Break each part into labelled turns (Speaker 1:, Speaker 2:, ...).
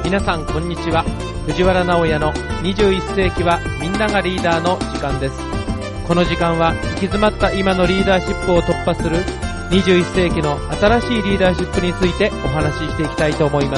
Speaker 1: 皆さんこんにちは。藤原直也の21世紀はみんながリーダーの時間です。この時間は行き詰まった今のリーダーシップを突破する21世紀の新しいリーダーシップについてお話ししていきたいと思います。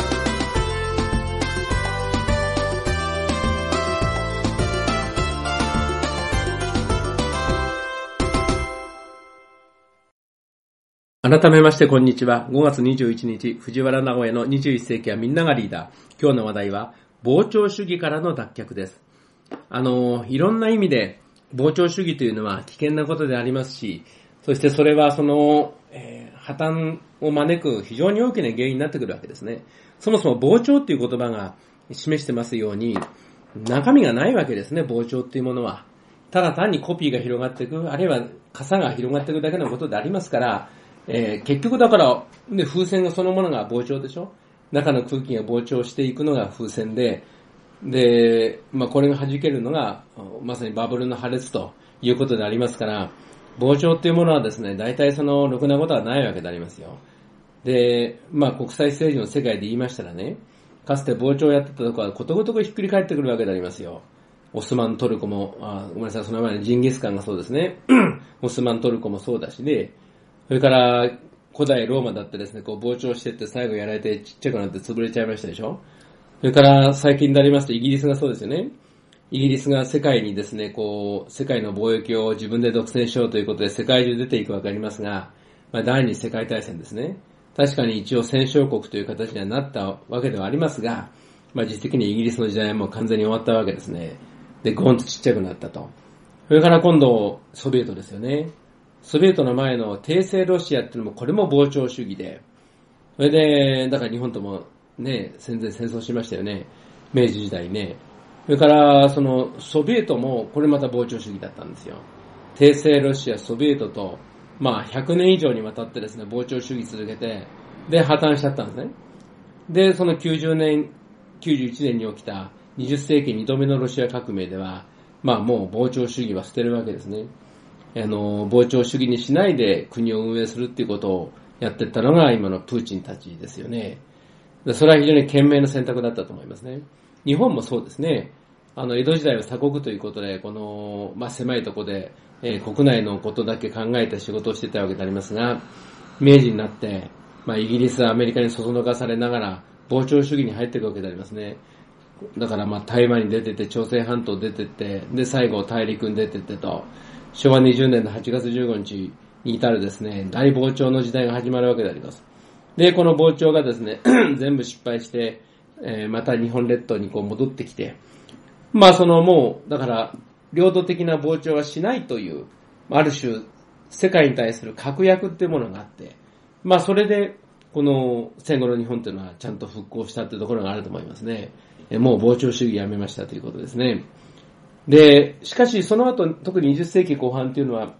Speaker 1: 改めましてこんにちは。5月21日、藤原直也の21世紀はみんながリーダー。今日の話題は、膨張主義からの脱却です。いろんな意味で、膨張主義というのは危険なことでありますし、そしてそれは破綻を招く非常に大きな原因になってくるわけですね。そもそも膨張という言葉が示してますように、中身がないわけですね、膨張というものは。ただ単にコピーが広がっていく、あるいは傘が広がっていくだけのことでありますから、結局だから、風船がそのものが膨張でしょ。中の空気が膨張していくのが風船で、これが弾けるのが、まさにバブルの破裂ということでありますから、膨張っていうものはですね、大体ろくなことはないわけでありますよ。で、国際政治の世界で言いましたらね、かつて膨張をやってたところはことごとくひっくり返ってくるわけでありますよ。オスマントルコも、ごめんなさい、その前にジンギスカンがそうですね。オスマントルコもそうだしね、それから古代ローマだってですね、膨張してって最後やられてちっちゃくなって潰れちゃいましたでしょ。それから最近になりますとイギリスがそうですよね。イギリスが世界にですね、世界の貿易を自分で独占しようということで世界中出ていくわけありますが、第二次世界大戦ですね。確かに一応戦勝国という形にはなったわけではありますが、実質的にイギリスの時代はもう完全に終わったわけですね。で、ゴンとちっちゃくなったと。それから今度、ソビエトですよね。ソビエトの前の帝政ロシアっていうのもこれも膨張主義で、それで、だから日本ともね、戦争しましたよね。明治時代ね。それからソビエトもこれまた膨張主義だったんですよ。帝政ロシア、ソビエトと、100年以上にわたってですね、膨張主義続けて、で、破綻しちゃったんですね。で、その91年に起きた20世紀2度目のロシア革命では、もう膨張主義は捨てるわけですね。膨張主義にしないで国を運営するっていうことをやっていったのが今のプーチンたちですよね。それは非常に賢明な選択だったと思いますね。日本もそうですね。江戸時代は鎖国ということで、狭いところで、国内のことだけ考えて仕事をしてたわけでありますが、明治になって、イギリス、アメリカにそそのかされながら、膨張主義に入っていくわけでありますね。だから台湾に出てって、朝鮮半島出てって、で、最後大陸に出てってと、昭和20年の8月15日に至るですね、大膨張の時代が始まるわけであります。で、この膨張がですね、全部失敗して、また日本列島に戻ってきて、もう、だから、領土的な膨張はしないという、ある種、世界に対する確約っていうものがあって、それで、この戦後の日本っていうのはちゃんと復興したっていうところがあると思いますね。もう膨張主義やめましたということですね。で、しかしその後、特に20世紀後半っていうのは、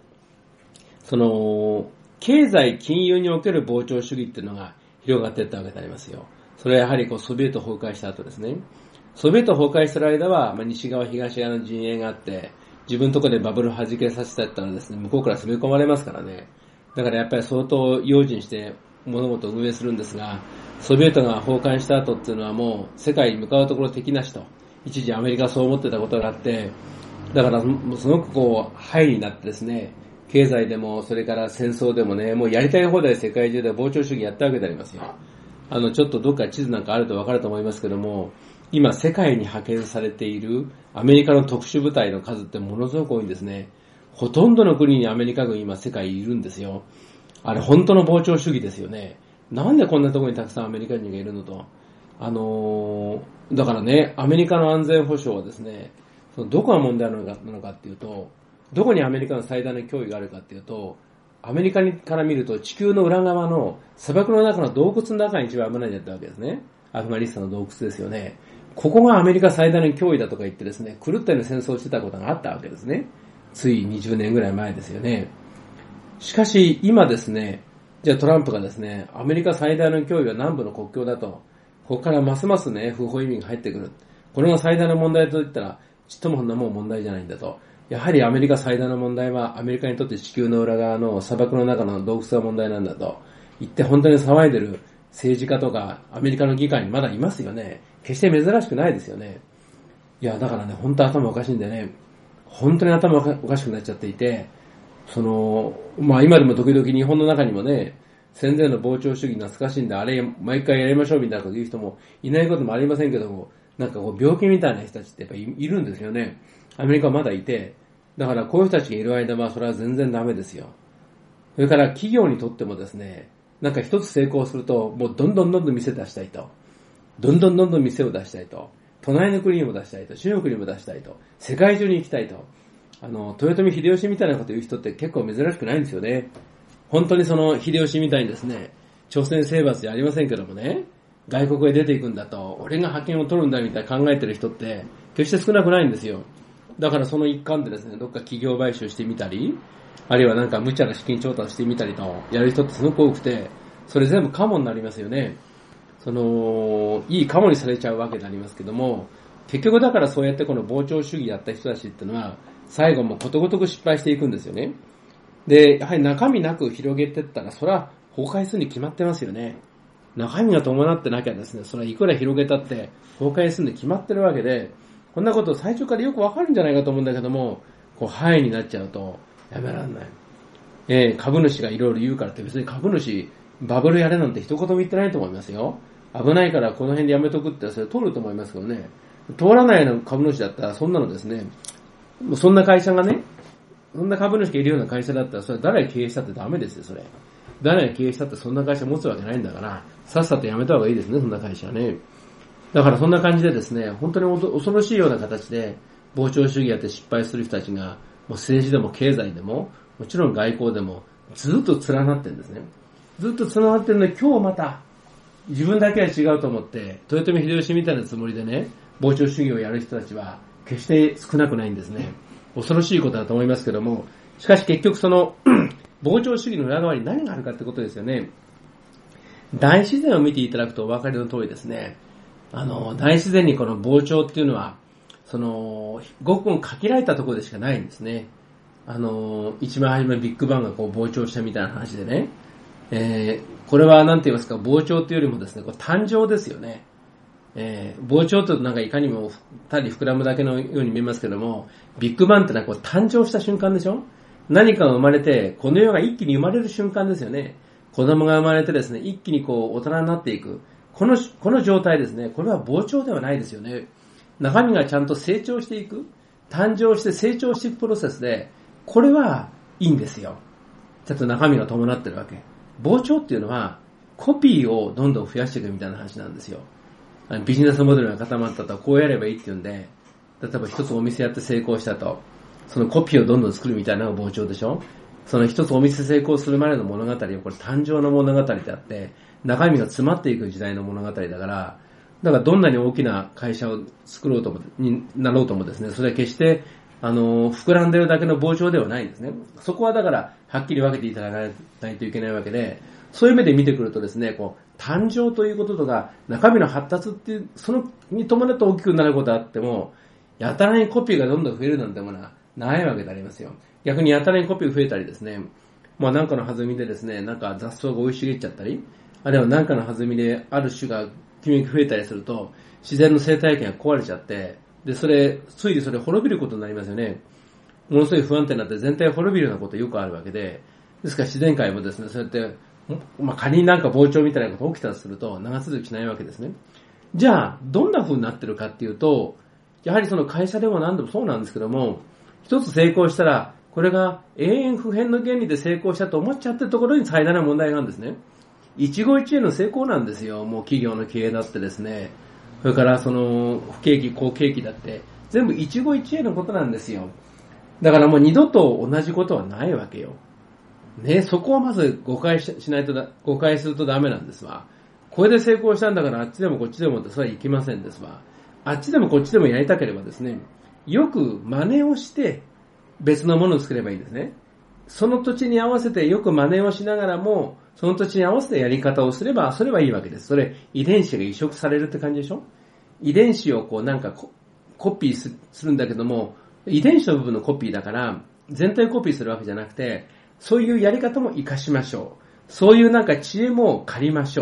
Speaker 1: 経済金融における膨張主義っていうのが広がっていったわけでありますよ。それはやはりソビエト崩壊した後ですね。ソビエト崩壊してる間は、西側東側の陣営があって、自分のところでバブル弾けさせたったらですね、向こうから攻め込まれますからね。だからやっぱり相当用心して物事を運営するんですが、ソビエトが崩壊した後っていうのはもう世界に向かうところ敵なしと。一時アメリカはそう思ってたことがあって、だからすごくハイになってですね、経済でもそれから戦争でもね、もうやりたい放題世界中で膨張主義やったわけでありますよ。ちょっとどっか地図なんかあると分かると思いますけども、今世界に派遣されているアメリカの特殊部隊の数ってものすごく多いんですね。ほとんどの国にアメリカ軍今世界いるんですよ。あれ本当の膨張主義ですよね。なんでこんなところにたくさんアメリカ人がいるのと。だからね、アメリカの安全保障はですね、どこが問題なのかっていうと、どこにアメリカの最大の脅威があるかっていうと、アメリカから見ると地球の裏側の砂漠の中の洞窟の中に一番危ないんだったわけですね。アフガニスタンの洞窟ですよね。ここがアメリカ最大の脅威だとか言ってですね、狂ったような戦争をしてたことがあったわけですね。つい20年ぐらい前ですよね。しかし今ですね、じゃあトランプがですね、アメリカ最大の脅威は南部の国境だと、ここからますますね、不法移民が入ってくる。これが最大の問題と言ったら、ちっともこんなもん問題じゃないんだと。やはりアメリカ最大の問題は、アメリカにとって地球の裏側の砂漠の中の洞窟が問題なんだと言って本当に騒いでる政治家とかアメリカの議会にまだいますよね。決して珍しくないですよね。いや、だからね、本当頭おかしいんでね、本当に頭おかしくなっちゃっていて、今でも時々日本の中にもね、戦前の膨張主義懐かしいんで、あれ毎回やりましょうみたいなこと言う人もいないこともありませんけども、なんか病気みたいな人たちってやっぱりいるんですよね。アメリカはまだいて、だからこういう人たちがいる間はそれは全然ダメですよ。それから企業にとってもですね、なんか一つ成功すると、もうどんどん店出したいと。どんどん店を出したいと。隣の国にも出したいと。中国にも出したいと。世界中に行きたいと。豊臣秀吉みたいなこと言う人って結構珍しくないんですよね。本当に秀吉みたいにですね、朝鮮征伐じゃありませんけどもね、外国へ出ていくんだと、俺が覇権を取るんだみたいな考えてる人って決して少なくないんですよ。だからその一環でですね、どっか企業買収してみたり、あるいはなんか無茶な資金調達してみたりとやる人ってすごく多くて、それ全部カモになりますよね。いいカモにされちゃうわけになりますけども、結局だからそうやってこの膨張主義やった人たちっていうのは、最後もことごとく失敗していくんですよね。で、やはり中身なく広げていったら、それは崩壊するに決まってますよね。中身が伴ってなきゃですね、それはいくら広げたって崩壊するに決まってるわけで、こんなこと最初からよくわかるんじゃないかと思うんだけども、範囲になっちゃうとやめられない。株主がいろいろ言うからって別に株主、バブルやれなんて一言も言ってないと思いますよ。危ないからこの辺でやめとくってそれ通ると思いますけどね。通らないの株主だったらそんなのですね、もうそんな会社がね、そんな株主がいるような会社だったらそれ誰が経営したってダメですよ、それ。誰が経営したってそんな会社持つわけないんだから、さっさとやめた方がいいですね、そんな会社はね。だからそんな感じでですね、本当に恐ろしいような形で膨張主義やって失敗する人たちが、もう政治でも経済でも、もちろん外交でも、ずっと連なってるんですね。ずっと連なってるので、今日また、自分だけは違うと思って、豊臣秀吉みたいなつもりでね、膨張主義をやる人たちは、決して少なくないんですね。恐ろしいことだと思いますけども、しかし結局膨張主義の裏側に何があるかってことですよね。大自然を見ていただくとお分かりの通りですね、大自然にこの膨張っていうのは、ごく限られたところでしかないんですね。一番初めビッグバンが膨張したみたいな話でね、これは何て言いますか、膨張というよりもですね、誕生ですよね。膨張となんかいかにもたり膨らむだけのように見えますけども、ビッグバンってのは誕生した瞬間でしょ。何かが生まれて、この世が一気に生まれる瞬間ですよね。子供が生まれてですね、一気に大人になっていく。この状態ですね、これは膨張ではないですよね。中身がちゃんと成長していく。誕生して成長していくプロセスで、これはいいんですよ。ちょっと中身が伴ってるわけ。膨張っていうのは、コピーをどんどん増やしていくみたいな話なんですよ。ビジネスモデルが固まったと、こうやればいいっていうんで、例えば一つお店やって成功したと、そのコピーをどんどん作るみたいなのが膨張でしょ。その一つお店成功するまでの物語はこれ誕生の物語であって、中身が詰まっていく時代の物語だから、どんなに大きな会社を作ろうとも、になろうともですね、それは決して、膨らんでるだけの膨張ではないんですね。そこはだから、はっきり分けていただかないといけないわけで、そういう目で見てくるとですね、誕生ということとか、中身の発達っていう、そのに伴って大きくなることがあっても、やたらにコピーがどんどん増えるなんてものはないわけでありますよ。逆にやたらにコピーが増えたりですね、なんかの弾みでですね、なんか雑草が生い茂っちゃったり、あるいはなんかの弾みである種が急に増えたりすると、自然の生態系が壊れちゃって、で、ついにそれ滅びることになりますよね。ものすごい不安定になって全体が滅びるようなことよくあるわけで、ですから自然界もですね、そうやって、仮になんか膨張みたいなことが起きたとすると長続きしないわけですね。じゃあ、どんな風になってるかっていうと、やはりその会社でも何でもそうなんですけども、一つ成功したら、これが永遠不変の原理で成功したと思っちゃってるところに最大な問題があるんですね。一期一会の成功なんですよ。もう企業の経営だってですね。それから不景気、好景気だって、全部一期一会のことなんですよ。だからもう二度と同じことはないわけよ。ね、そこをまず誤解するとダメなんですわ。これで成功したんだからあっちでもこっちでもってそれはいけませんですわ。あっちでもこっちでもやりたければですね、よく真似をして別のものを作ればいいんですね。その土地に合わせてよく真似をしながらも、その土地に合わせてやり方をすれば、それはいいわけです。それ、遺伝子が移植されるって感じでしょ。遺伝子をコピーするんだけども、遺伝子の部分のコピーだから、全体をコピーするわけじゃなくて、そういうやり方も活かしましょう。そういう知恵も借りましょ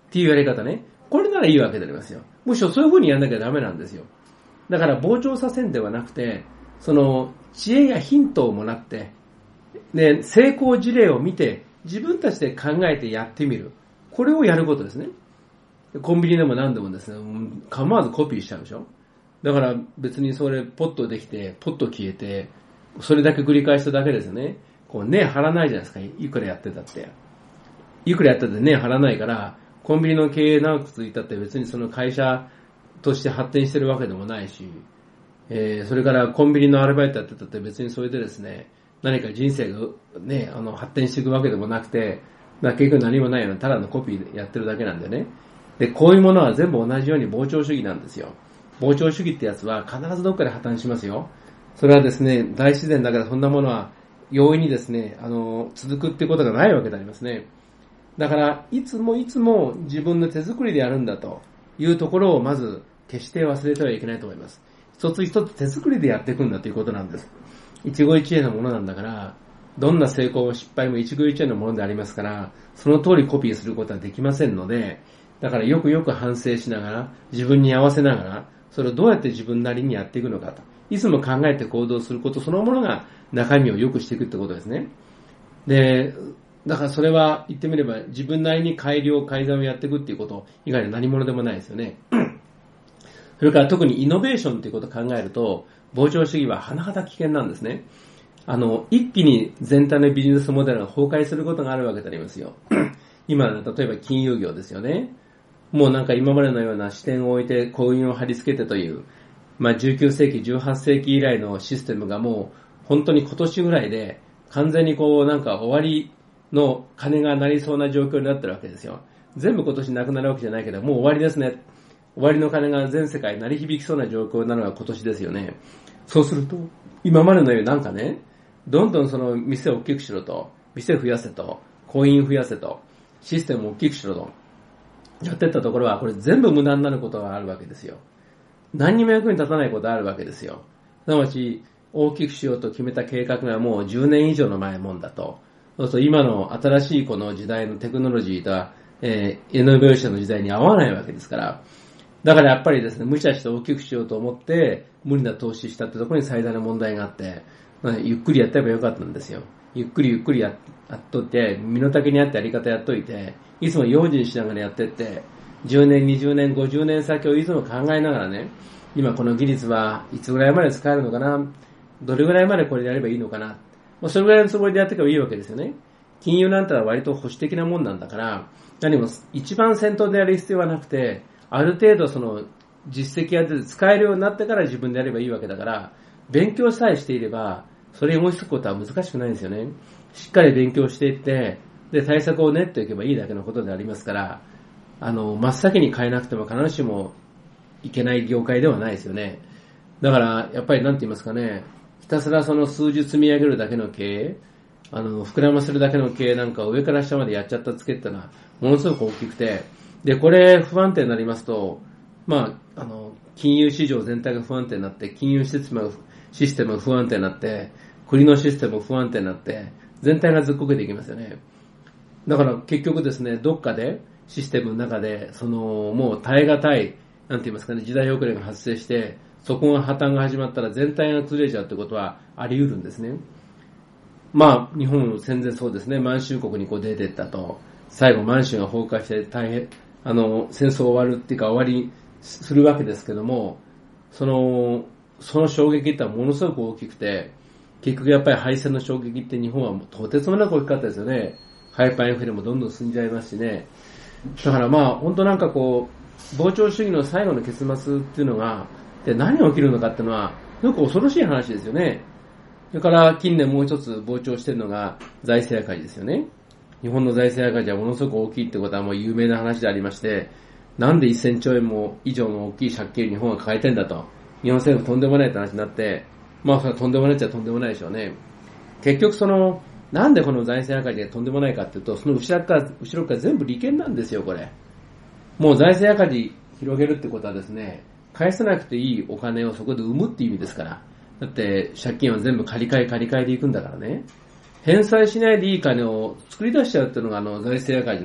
Speaker 1: っていうやり方ね。これならいいわけでありますよ。むしろそういう風にやんなきゃダメなんですよ。だから膨張させんではなくて、その知恵やヒントをもらって、で、成功事例を見て、自分たちで考えてやってみる。これをやることですね。コンビニでも何でもですね、構わずコピーしちゃうでしょ。だから別にそれポッとできて、ポッと消えて、それだけ繰り返しただけですよね。こうね、張らないじゃないですか。いくらやってたって。いくらやったってね、張らないから、コンビニの経営長く続いたって別にその会社として発展してるわけでもないし、それからコンビニのアルバイトやってたって別にそれでですね、何か人生がね、発展していくわけでもなくて、結局何もないようなただのコピーでやってるだけなんでね。で、こういうものは全部同じように膨張主義なんですよ。膨張主義ってやつは必ずどっかで破綻しますよ。それはですね、大自然だからそんなものは容易にですね、続くってことがないわけでありますね。だから、いつも自分の手作りでやるんだというところをまず決して忘れてはいけないと思います。一つ一つ手作りでやっていくんだということなんです。一期一会のものなんだから、どんな成功失敗も一期一会のものでありますから、その通りコピーすることはできませんので、だからよくよく反省しながら、自分に合わせながら、それをどうやって自分なりにやっていくのかと。いつも考えて行動することそのものが中身を良くしていくってことですね。で、だからそれは言ってみれば自分なりに改良改ざんをやっていくっていうこと以外に何者でもないですよね。それから特にイノベーションということを考えると、膨張主義は甚だ危険なんですね。一気に全体のビジネスモデルが崩壊することがあるわけでありますよ。今、例えば金融業ですよね。もうなんか今までのような視点を置いてコインを貼り付けてという、19世紀、18世紀以来のシステムがもう本当に今年ぐらいで完全になんか終わりの金がなりそうな状況になってるわけですよ。全部今年なくなるわけじゃないけど、もう終わりですね。終わりの金が全世界鳴り響きそうな状況なのが今年ですよね。そうすると、今までのようになんかね、どんどんその店を大きくしろと、店増やせと、コイン増やせと、システムを大きくしろと、やってったところは、これ全部無駄になることがあるわけですよ。何にも役に立たないことがあるわけですよ。すなわち、大きくしようと決めた計画がもう10年以上の前もんだと。そうすると今の新しいこの時代のテクノロジーとは、イノベーションの時代に合わないわけですから。だからやっぱりですね、無茶して大きくしようと思って、無理な投資したってところに最大の問題があって、ゆっくりやってればよかったんですよ。ゆっくりやっとって、身の丈に合ったやり方やっといて、いつも用心しながらやってって、10年、20年、50年先をいつも考えながらね、今この技術はいつぐらいまで使えるのかな、どれぐらいまでこれでやればいいのかな、それぐらいのつもりでやっていけばいいわけですよね。金融なんてのは割と保守的なもんなんだから、何も一番先頭でやる必要はなくて、ある程度その実績が出て使えるようになってから自分でやればいいわけだから、勉強さえしていれば、それに追いつくことは難しくないんですよね。しっかり勉強していって、で、対策を練っていけばいいだけのことでありますから、真っ先に変えなくても必ずしもいけない業界ではないですよね。だから、やっぱりなんて言いますかね、ひたすらその数字積み上げるだけの経営、膨らませるだけの経営なんかを上から下までやっちゃったつけってのは、ものすごく大きくて、で、これ不安定になりますと、金融市場全体が不安定になって、金融システムが不安定になって、国のシステムが不安定になって、全体がずっこけていきますよね。だから結局ですね、どっかでシステムの中で、もう耐え難い、なんて言いますかね、時代遅れが発生して、そこが破綻が始まったら全体が崩れちゃうってことはあり得るんですね。日本も戦前そうですね、満州国に出てったと、最後満州が崩壊して大変、戦争終わるっていうか終わりするわけですけども、その衝撃ってのはものすごく大きくて、結局やっぱり敗戦の衝撃って日本はとてつもなく大きかったですよね。ハイパーインフレもどんどん進んじゃいますしね。だから本当なんか膨張主義の最後の結末っていうのが、で何が起きるのかっていうのは、よく恐ろしい話ですよね。それから近年もう一つ膨張しているのが財政赤字ですよね。日本の財政赤字はものすごく大きいってことはもう有名な話でありまして、なんで1000兆円も以上の大きい借金を日本が抱えてんだと。日本政府とんでもないって話になって、それはとんでもないっちゃとんでもないでしょうね。結局なんでこの財政赤字がとんでもないかっていうと、その後ろから全部利権なんですよ、これ。もう財政赤字広げるってことはですね、返さなくていいお金をそこで生むっていう意味ですから。だって借金は全部借り換えでいくんだからね。返済しないでいい金を作り出しちゃうっていうのが財政赤字の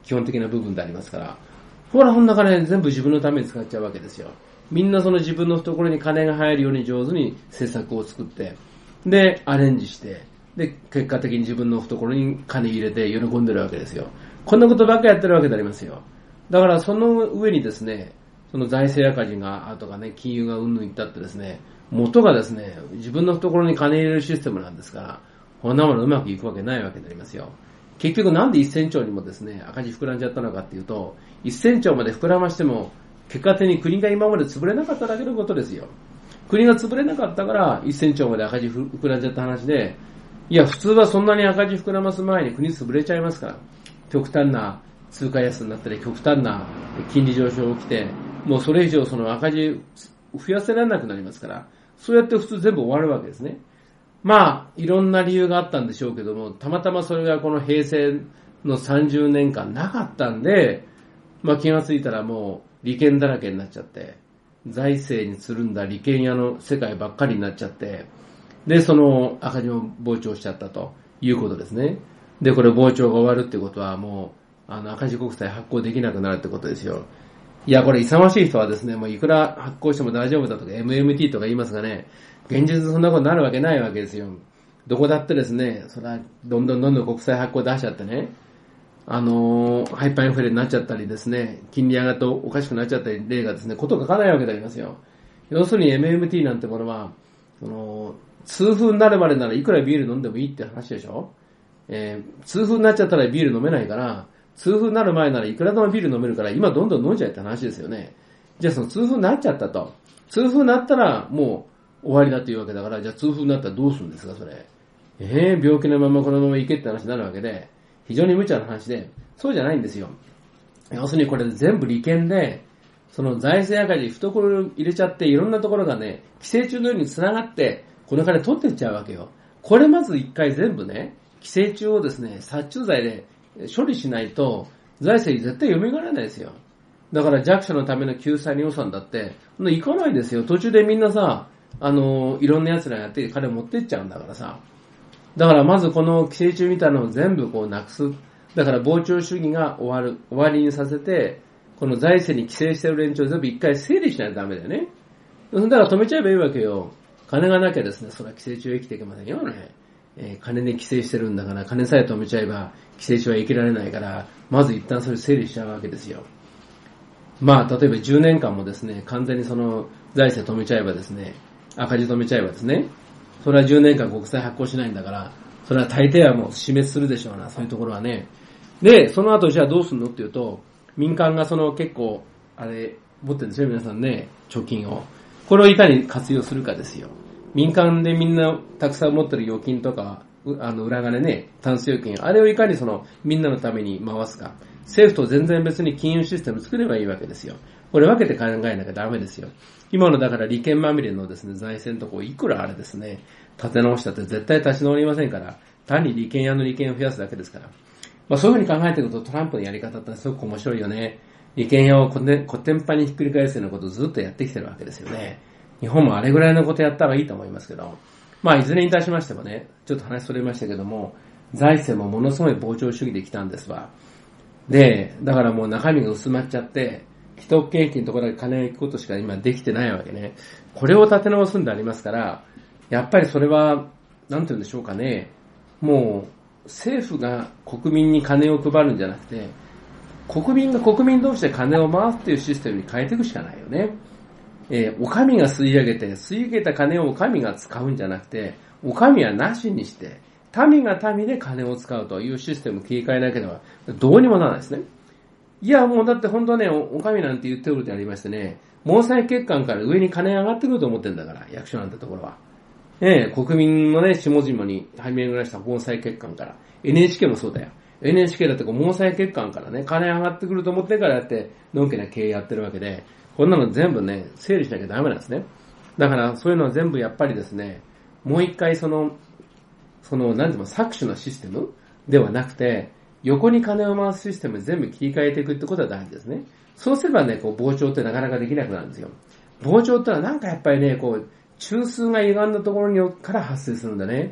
Speaker 1: 基本的な部分でありますから。ほら、こんな金全部自分のために使っちゃうわけですよ。みんなその自分の懐に金が入るように上手に施策を作って、で、アレンジして、で、結果的に自分の懐に金入れて喜んでるわけですよ。こんなことばっかやってるわけでありますよ。だからその上にですね、その財政赤字が、とかね、金融がうんぬんいったってですね、元がですね、自分の懐に金入れるシステムなんですから、こんなものうまくいくわけないわけでありますよ。結局なんで1000兆にもですね、赤字膨らんじゃったのかっていうと、1000兆まで膨らましても、結果的に国が今まで潰れなかっただけのことですよ。国が潰れなかったから1000兆まで赤字膨らんじゃった話で、いや普通はそんなに赤字膨らます前に国潰れちゃいますから、極端な通貨安になったり、極端な金利上昇が起きて、もうそれ以上その赤字増やせられなくなりますから、そうやって普通全部終わるわけですね。まあ、いろんな理由があったんでしょうけども、たまたまそれがこの平成の30年間なかったんで、まあ気がついたらもう利権だらけになっちゃって、財政につるんだ利権屋の世界ばっかりになっちゃって、で、その赤字を膨張しちゃったということですね。で、これ膨張が終わるってことはもう、赤字国債発行できなくなるってことですよ。いや、これ勇ましい人はですね、もういくら発行しても大丈夫だとか MMT とか言いますがね、現実そんなことになるわけないわけですよ。どこだってですね、それはどんどん国債発行出しちゃってね、ハイパーインフレになっちゃったりですね、金利上がっておかしくなっちゃったり例がですね、ことが書かないわけでありますよ。要するに MMT なんてものは、痛風になるまでならいくらビール飲んでもいいって話でしょ。痛風になっちゃったらビール飲めないから、痛風になる前ならいくらでもビール飲めるから今どんどん飲んじゃえって話ですよね。じゃあその痛風になっちゃったと。痛風になったらもう終わりだというわけだから、じゃあ痛風になったらどうするんですかそれ。病気のままこのままいけって話になるわけで、非常に無茶な話で、そうじゃないんですよ。要するにこれ全部利権で、その財政赤字懐を入れちゃっていろんなところがね、寄生虫のように繋がって、この金取ってっちゃうわけよ。これまず一回全部ね、寄生虫をですね、殺虫剤で処理しないと、財政絶対蘇らないですよ。だから弱者のための救済の予算だって、行かないですよ。途中でみんなさ、いろんな奴らやって金持ってっちゃうんだからさ。だからまずこの寄生虫みたいなのを全部こうなくす。だから膨張主義が終わりにさせて、この財政に寄生してる連中を全部一回整理しないとダメだよね。だから止めちゃえばいいわけよ。金がなきゃですね、それは寄生虫は生きていけませんよね。金で寄生してるんだから、金さえ止めちゃえば寄生虫は生きられないから、まず一旦それ整理しちゃうわけですよ。まあ、例えば10年間もですね、完全にその財政止めちゃえばですね、赤字止めちゃえばですね、それは10年間国債発行しないんだから、それは大抵はもう死滅するでしょうな、そういうところはね。で、その後じゃあどうするのっていうと、民間がその結構、持ってるんですよ、皆さんね、貯金を。これをいかに活用するかですよ。民間でみんなたくさん持ってる預金とか、裏金ね、タンス預金、あれをいかにその、みんなのために回すか。政府と全然別に金融システム作ればいいわけですよ。これ分けて考えなきゃダメですよ。今のだから利権まみれのですね、財政のとこいくらあれですね、立て直したって絶対立ち直りませんから、単に利権屋の利権を増やすだけですから。まあそういうふうに考えていくとトランプのやり方ってすごく面白いよね。利権屋をコテンパンにひっくり返すようなことをずっとやってきてるわけですよね。日本もあれぐらいのことやったらいいと思いますけど、まあいずれにいたしましてもね、ちょっと話それましたけども、財政もものすごい膨張主義できたんですわ。で、だからもう中身が薄まっちゃって、既得権益のところで金が行くことしか今できてないわけね。これを立て直すんでありますから、やっぱりそれは、なんて言うんでしょうかね、もう政府が国民に金を配るんじゃなくて、国民が国民同士で金を回すっていうシステムに変えていくしかないよね。お上が吸い上げた金をお上が使うんじゃなくて、お上はなしにして、民が民で金を使うというシステムを切り替えなければどうにもならないですね。いや、もうだって本当はね、お上なんて言っておるってありましてね、毛細血管から上に金上がってくると思ってるんだから、役所なんてところは。国民のね、下々に張り巡らした毛細血管から。NHK もそうだよ。NHK だってこう毛細血管からね、金上がってくると思ってからやって、のんきな経営やってるわけで、こんなの全部ね、整理しなきゃダメなんですね。だからそういうのは全部やっぱりですね、もう一回なんていうの、搾取のシステムではなくて、横に金を回すシステム全部切り替えていくってことは大事ですね。そうすればね、こう膨張ってなかなかできなくなるんですよ。膨張ってのはなんかやっぱりね、こう、中枢が歪んだところにから発生するんだね。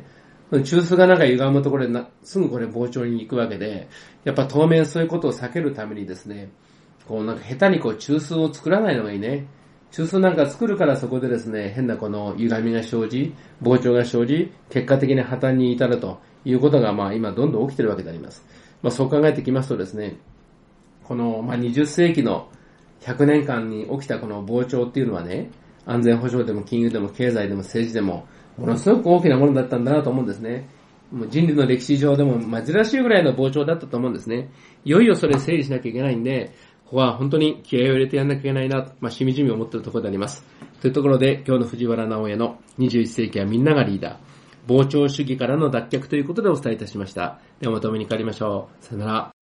Speaker 1: 中枢がなんか歪むところですぐこれ膨張に行くわけで、やっぱ当面そういうことを避けるためにですね、こうなんか下手にこう中枢を作らないのがいいね。中枢なんか作るからそこでですね、変なこの歪みが生じ、膨張が生じ、結果的に破綻に至るということが今どんどん起きているわけであります。そう考えてきますとですね、この20世紀の100年間に起きたこの膨張っていうのはね、安全保障でも金融でも経済でも政治でもものすごく大きなものだったんだなと思うんですね。もう人類の歴史上でも珍しいぐらいの膨張だったと思うんですね。いよいよそれ整理しなきゃいけないんで、ここは本当に気合を入れてやんなきゃいけないなと、しみじみ思っているところであります。というところで、今日の藤原直哉の21世紀はみんながリーダー、膨張主義からの脱却ということでお伝えいたしました。ではまたお目にかかりましょう。さよなら。